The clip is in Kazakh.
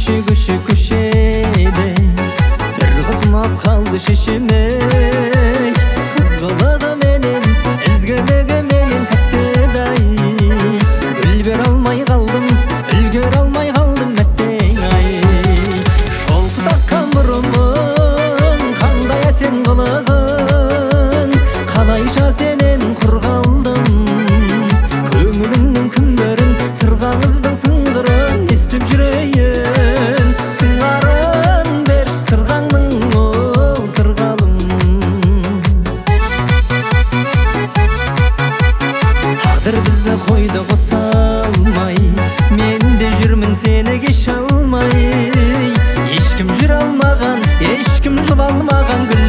көшеде бір қыз ұнап қалды шешеме. Қызғылығы менен, ізгілігі менен кәттедай, гүл бере алмай қалдым, үлгере алмай қалдым мәттең-ай. Шолпытаққан бұрымың, қандай әсем қылығың, қалайша сенен құр қалдым. Көңіліңнің күндерін, сырғаңыздың сыңғырын естіп жүрейін. Сыңарын берші сырғаңның ол сырғалым. Тағдыр бізді қойды қоса алмай, мен де жүрмін сені кеше алмай. Ешкім жүре алмаған, ешкім жыла алмаған гүл